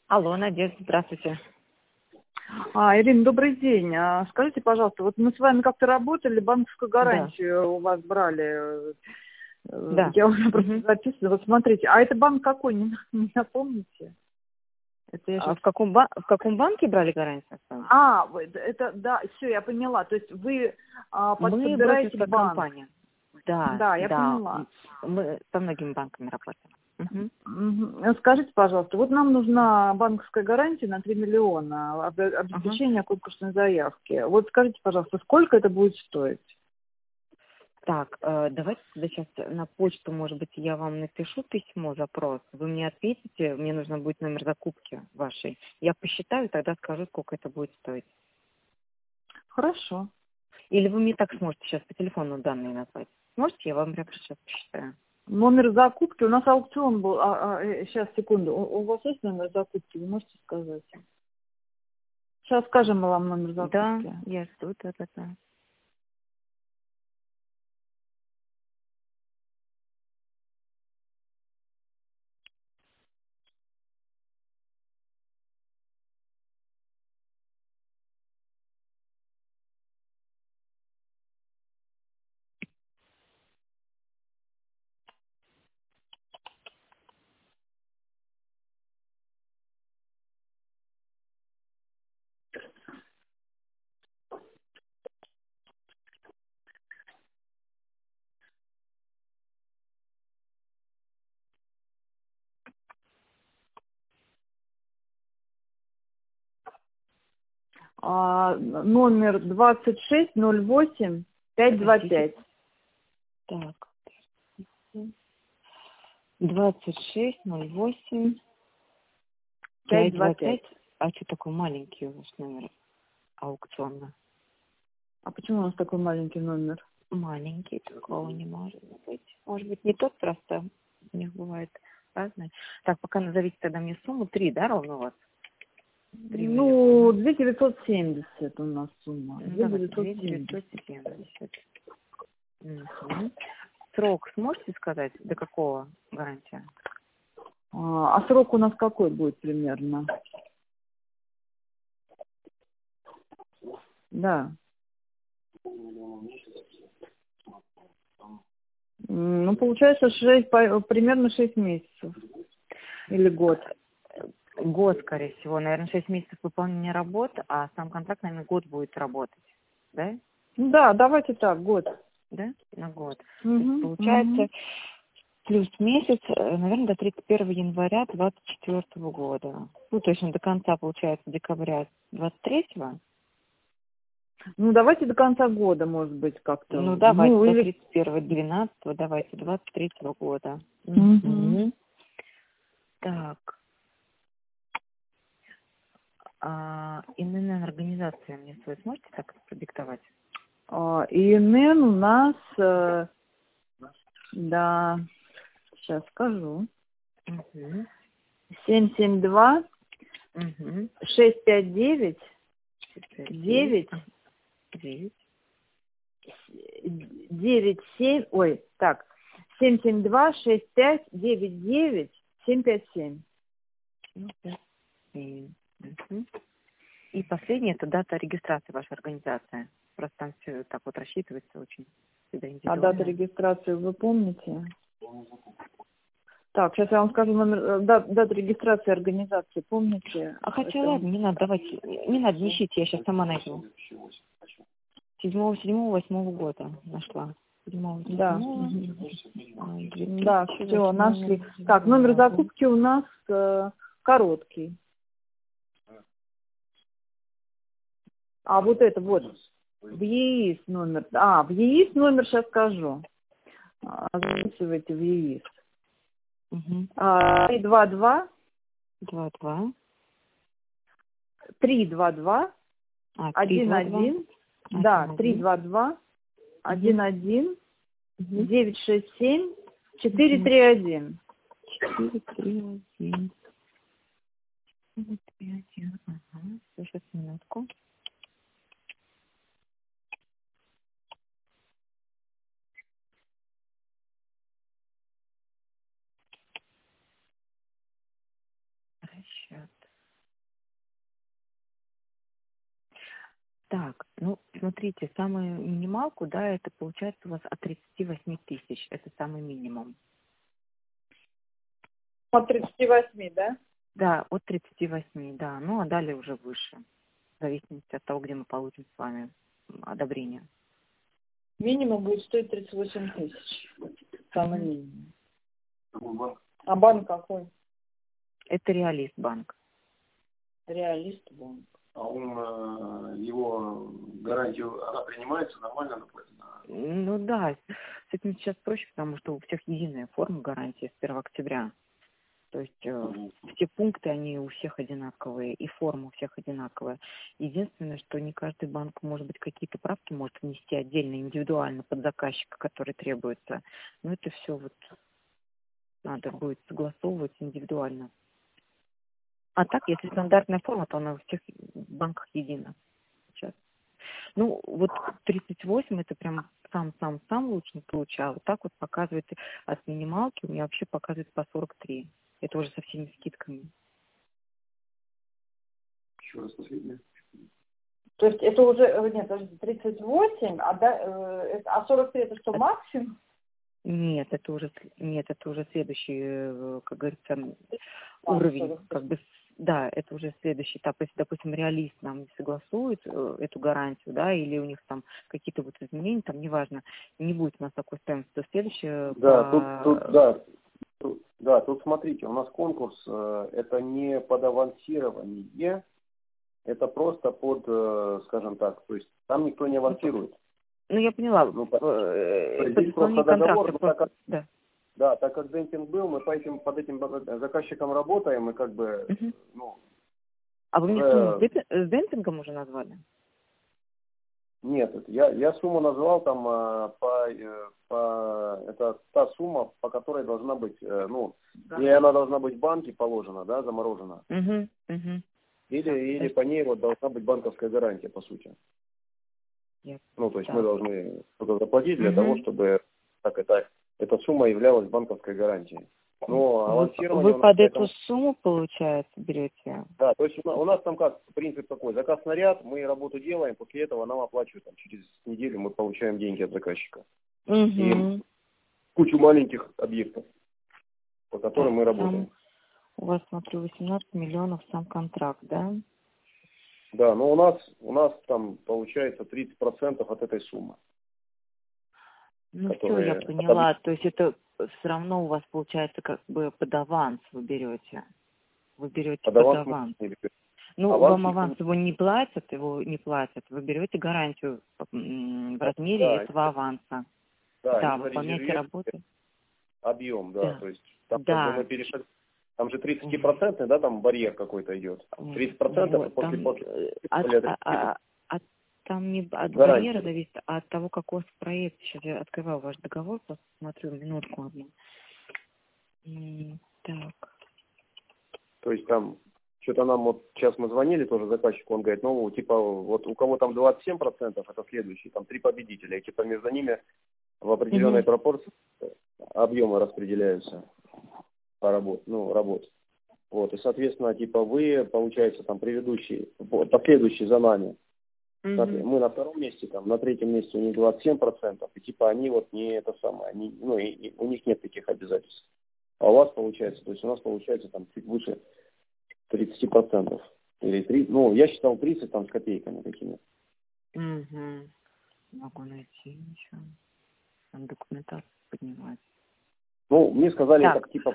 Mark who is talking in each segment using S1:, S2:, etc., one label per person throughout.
S1: Алло, Надежда, здравствуйте.
S2: Ирина, добрый день. Скажите, пожалуйста, вот мы с вами как-то работали, банковскую
S1: Да,
S2: гарантию у вас брали.
S1: да.
S2: Я уже просто
S1: Мгм.
S2: записывала. Вот смотрите, а это банк какой, не напомните? Это я
S1: А
S2: сейчас...
S1: в каком банке брали гарантию с вами?
S2: Это, да, все, я поняла. То есть вы
S1: Мы
S2: подбираете
S1: брокерская
S2: банк.
S1: компания. Да,
S2: Да, я
S1: да.
S2: поняла.
S1: Мы со многими банками работаем. Мгм.
S2: Скажите, пожалуйста, вот нам нужна банковская гарантия на 3 миллиона
S1: Ага.
S2: обеспечения конкурсной заявки. Вот скажите, пожалуйста, сколько это будет стоить?
S1: Так, давайте тогда сейчас на почту, может быть, я вам напишу письмо, запрос. Вы мне ответите, мне нужно будет номер закупки вашей. Я посчитаю, тогда скажу, сколько это будет стоить.
S2: Хорошо.
S1: Или вы мне так сможете сейчас по телефону данные назвать? Сможете? Я вам прямо сейчас посчитаю.
S2: Номер закупки. У нас аукцион был. Сейчас, секунду. У вас есть номер закупки? Вы можете сказать? Сейчас скажем мы вам номер
S1: Да,
S2: закупки.
S1: я жду, да.
S2: Номер 2608
S1: Подождите.
S2: 525.
S1: Так. 2608
S2: 525.
S1: 525. А что такой маленький у вас номер аукционно?
S2: А почему у нас такой маленький номер?
S1: Маленький, такого не может быть. Может быть, не тот просто. У них бывает разные. Так, пока назовите тогда мне сумму. 3, да, ровно у вас? 3
S2: Ну,
S1: миллиона.
S2: 2970 у нас сумма.
S1: Ну, давайте,
S2: 2970.
S1: 2970. Мгм. Срок сможете сказать, до какого гарантия?
S2: А срок у нас какой будет примерно? Да. Ну, получается, примерно 6 месяцев. Или год.
S1: Год, скорее всего. Наверное, 6 месяцев выполнения работ, а сам контракт, наверное, год будет работать. Да?
S2: Ну да, давайте так, год.
S1: Да? На год. То есть,
S2: Угу,
S1: получается,
S2: угу.
S1: плюс месяц, наверное, до 31 января 2024 года. Ну, то есть он до конца, получается, декабря 23-го.
S2: Ну, давайте до конца года, может быть, как-то.
S1: Ну, давайте,
S2: Ну,
S1: до
S2: или...
S1: 31-12, давайте, 23-го года.
S2: Угу.
S1: Мгм. Так. ИНН организация мне свой сможете так продиктовать?
S2: ИНН у нас, да, сейчас скажу.
S1: Угу.
S2: 772
S1: Угу.
S2: 659
S1: 9,
S2: 9
S1: 9.
S2: 97, ой, так, 772 6599 757.
S1: Ну, 5, 7. Мгм. И последнее, это дата регистрации вашей организации. Просто там все так вот рассчитывается очень всегда
S2: А дата
S1: индивидуально.
S2: регистрации вы помните? Так, сейчас я вам скажу номер, дата регистрации организации, помните?
S1: А хотя
S2: Это...
S1: ладно, не надо, давайте, не надо, не ищите, я сейчас сама найду. 7-8 года нашла. 7
S2: Да.
S1: 7
S2: Да, все,
S1: 2008
S2: нашли. Так, номер
S1: года.
S2: закупки у нас короткий. А вот это вот, в ЕИС номер. В ЕИС номер сейчас скажу. Записывайте в ЕИС.
S1: Угу.
S2: 322
S1: 2-2.
S2: 322
S1: 3-2-2.
S2: 11, да,
S1: 1-1.
S2: 322
S1: Угу.
S2: 11
S1: Угу.
S2: 967
S1: Угу.
S2: 431.
S1: 4-3-1. 4-3-1. Ага. Сейчас минутку. Расчет. Так, ну, смотрите, самую минималку, да, это получается у вас от 38 тысяч. Это самый минимум.
S2: От 38, да?
S1: Да, от 38, да. Ну, а далее уже выше. В зависимости от того, где мы получим с вами одобрение.
S2: Минимум будет стоить 38 тысяч. Самый минимум.
S3: Какой банк?
S2: А банк какой?
S1: Это Реалист банк.
S2: Реалист банк.
S3: А он, его гарантию, она принимается, нормально она платит?
S1: Ну да, с этим сейчас проще, потому что у всех единая форма гарантии с 1 октября. То есть все пункты, они у всех одинаковые, и форма у всех одинаковая. Единственное, что не каждый банк, может быть, какие-то правки может внести отдельно, индивидуально под заказчика, который требуется. Но это все вот надо будет согласовывать индивидуально. А так, если стандартная форма, то она у всех банках едина сейчас. Ну, вот 38 это прям сам лучше получал. Вот так вот показывает от минималки, у меня вообще показывает по 43. Это уже со всеми скидками.
S3: Еще раз последнее.
S2: То есть это уже, нет, подожди, 38, а 43 это что, максимум?
S1: Нет, это уже следующий, как говорится, уровень. Как бы, да, это уже следующий этап. Если, допустим, Реалист нам не согласует эту гарантию, да, или у них там какие-то вот изменения, там, неважно, не будет у нас такой стоимости, то следующее...
S3: Да, тут смотрите, у нас конкурс, это не под авансирование, это просто под, скажем так, то есть там никто не авансирует.
S1: Ну, я поняла.
S3: Здесь просто договор,
S1: да.
S3: Да, так как демпинг был, мы под этим заказчиком работаем, и как бы,
S1: А вы мне сумму с демпингом уже назвали?
S3: Нет, я сумму назвал там это та сумма, по которой должна быть, или она должна быть в банке положена, да, заморожена, или по ней вот должна быть банковская гарантия, по сути. Ну, то есть мы должны что-то заплатить для того, чтобы эта сумма являлась банковской гарантией. Но авансирование...
S1: Вы под эту сумму, получается, берете?
S3: Да, то есть у нас там как, принцип такой, заказ снаряд, мы работу делаем, после этого нам оплачивают, там, через неделю мы получаем деньги от заказчика. И кучу маленьких объектов, по которым мы работаем.
S1: У вас, смотрю, 18 миллионов сам контракт, да?
S3: Да, но у нас там получается 30% от этой суммы.
S1: Ну все, я поняла. То есть это все равно у вас получается как бы под аванс вы берете. Вы берете под аванс. Ну, вам аванс его не платят. Вы берете гарантию в размере этого аванса. Да, выполняете работу.
S3: Объем, да. То есть там мы перешли. Там же 30%, да, там барьер какой-то идет. 30% после
S1: там не от барьера зависит, а от того, какой у вас проект. Сейчас я открываю ваш договор, посмотрю, минутку одну. Так.
S3: То есть там, что-то нам вот, сейчас мы звонили тоже заказчику, он говорит, ну, типа, вот у кого там 27%, это следующий, там 3 победителя, и типа между ними в определенной пропорции объемы распределяются по работе, работ. Вот, и, соответственно, типа вы, получается, там, последующий за нами. Мы на втором месте, там, на третьем месте у них 27%, и типа они вот не это самое, и у них нет таких обязательств. А у вас получается, то есть у нас получается там чуть выше 30%. Или 3, я считал 30 там с копейками такими.
S1: Могу найти ничего. Там документацию поднимать.
S3: Ну, мне сказали, так типа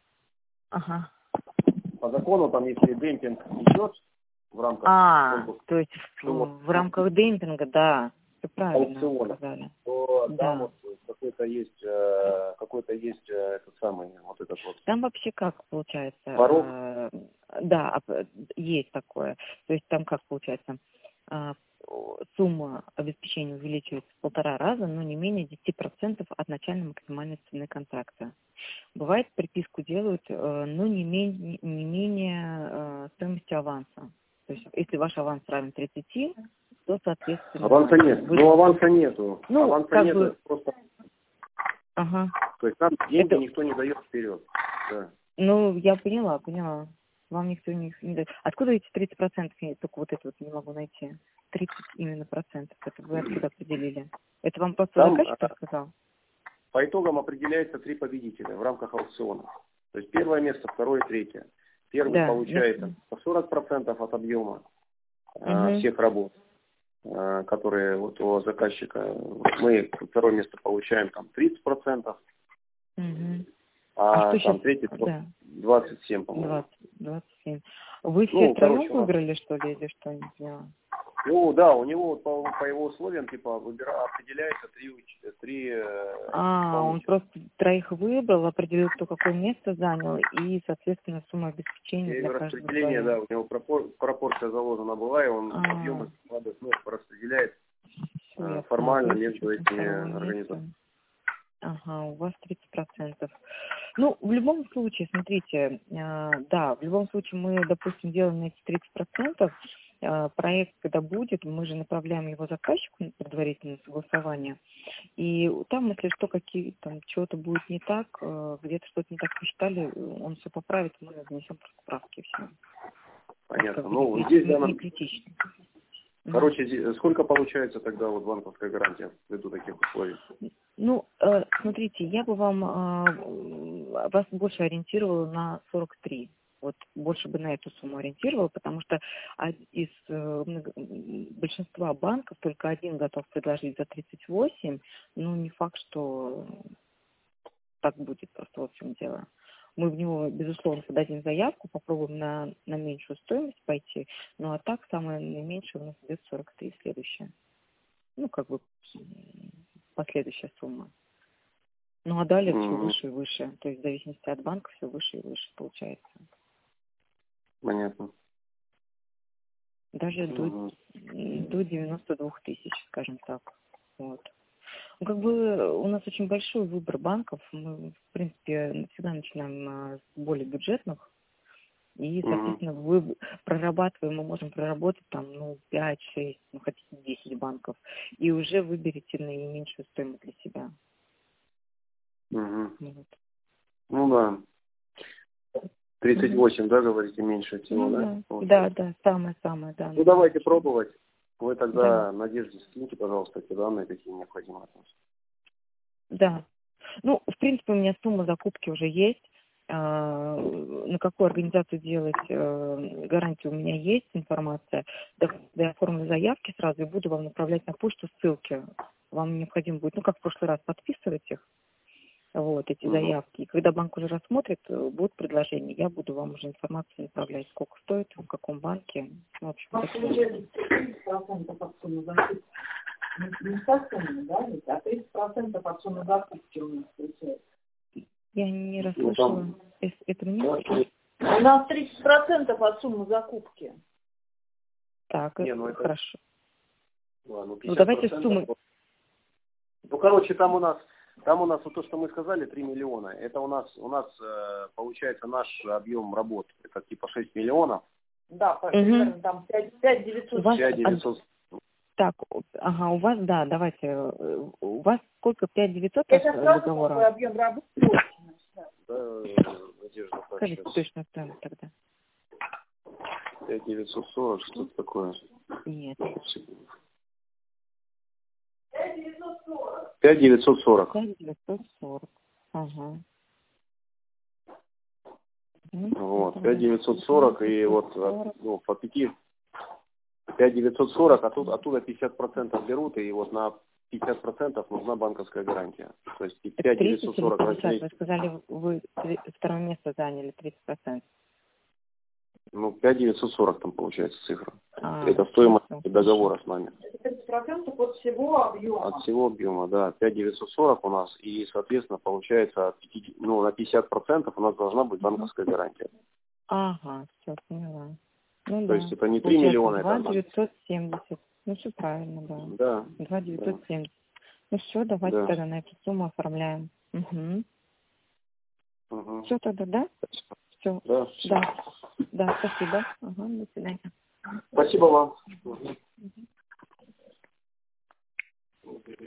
S3: по закону, там, если демпинг идет в рамках конкурса,
S1: то есть в рамках демпинга, да, все правильно сказали.
S3: То там вот какой-то есть этот самый, вот этот вот.
S1: Там вообще как получается?
S3: Порог?
S1: Да, есть такое. То есть там как получается? Сумма обеспечения увеличивается в 1,5 раза, но не менее 10% от начальной максимальной цены контракта. Бывает, приписку делают, но не менее стоимости аванса. То есть, если ваш аванс равен 30, то, соответственно...
S3: Аванса нет. Аванса нету. Аванса нету, просто... То есть, нам деньги никто не дает вперед. Да.
S1: Ну, я поняла. Вам никто не дает. Откуда эти 30%? Я только вот это вот не могу найти. 30 именно процентов. Это вы откуда определили? Это вам просто
S3: Там
S1: заказчик рассказал?
S3: по итогам определяется 3 победителя в рамках аукциона. То есть первое место, второе, третье. Первый получает 40% от объема всех работ, которые вот у заказчика. Мы второе место получаем там 30%, а
S1: что
S3: там
S1: сейчас?
S3: третий 27, по-моему.
S1: 27. Вы все втроем выиграли, что ли, или что, не поняла?
S3: Ну да, у него по его условиям типа определяется три
S1: он просто троих выбрал, определил, кто какое место занял, и, соответственно, сумма обеспечения для каждого.
S3: Распределение, да, у него пропорция заложена была, и он объемы распределяет формально между этими организациями.
S1: Ага, у вас 30%. Ну, в любом случае, смотрите, да, в любом случае мы, допустим, делаем эти 30%, проект, когда будет, мы же направляем его заказчику на предварительное согласование, и там, если что, какие там чего-то будет не так, где-то что-то не так посчитали, он все поправит, мы внесем просто правки, все.
S3: Понятно. Ну, здесь
S1: не критично.
S3: Короче, сколько получается тогда вот банковская гарантия ввиду таких условий?
S1: Ну, смотрите, я бы вас больше ориентировала на 43. Вот больше бы на эту сумму ориентировала, потому что из большинства банков только один готов предложить за 38. Ну, не факт, что так будет, просто вот в чем дело. Мы в него, безусловно, подадим заявку, попробуем на меньшую стоимость пойти, ну а так самое наименьшее у нас идет 43 следующее. Ну, как бы последующая сумма. Ну а далее все выше и выше. То есть в зависимости от банка все выше и выше получается.
S3: Понятно.
S1: Даже до 92 тысяч, скажем так. Вот. Ну, как бы у нас очень большой выбор банков. Мы, в принципе, всегда начинаем с более бюджетных. И, соответственно, мы можем проработать там, 5, 6, хотите 10 банков. И уже выберете наименьшую стоимость для себя.
S3: Вот. Ну да. 38, да, говорите, меньше всего, да?
S1: Да, самое, да.
S3: Ну, давайте пробовать. Вы тогда, Надежде, скиньте, пожалуйста, эти данные, какие необходимы от нас.
S1: Да. Ну, в принципе, у меня сумма закупки уже есть. На какую организацию делать гарантию у меня есть информация. Я оформлю заявки сразу и буду вам направлять на почту ссылки. Вам необходимо будет, как в прошлый раз, подписывать их, эти заявки. И когда банк уже рассмотрит, будут предложения, я буду вам уже информацию направлять, сколько стоит, в каком банке. В общем,
S2: получается 30% от суммы закупки. Не со суммы, да, а 30% от суммы закупки у нас получается.
S1: Я не расслышала. Это мне?
S2: У нас 30% от суммы закупки.
S1: Так, это хорошо.
S3: Ладно,
S1: давайте сумму.
S3: Короче, там у нас вот то, что мы сказали, 3 миллиона. Это у нас получается наш объем работ. Это типа 6 миллионов.
S2: Да, примерно там 5 900.
S1: Так, у вас, да, давайте. У вас сколько? 5 900 договора?
S2: Это объем работы.
S3: Да, Надежда,
S1: скажите точно стоимость тогда.
S3: 5 940, что-то такое.
S1: Нет.
S3: 5 940.
S1: 5 940. Ага.
S3: Вот, 5 940 и вот по 5 940, оттуда 50% берут, и вот на 50% нужна банковская гарантия. То есть 5 940 возьмите.
S1: Вы сказали, вы второе место заняли 30%.
S3: 5 940 там получается цифра. Это стоимость договора с нами.
S2: 30% от всего объема.
S3: От всего объема, да. 5 940 у нас. И, соответственно, получается, на 50% у нас должна быть банковская гарантия.
S1: Ага, все, поняла.
S3: То есть это не 3 миллиона,
S1: 2 970. Все правильно, да.
S3: Да.
S1: 2 970. Все, давайте тогда на эту сумму оформляем. Все тогда, да? Все. Да, спасибо. До свидания.
S3: Спасибо вам.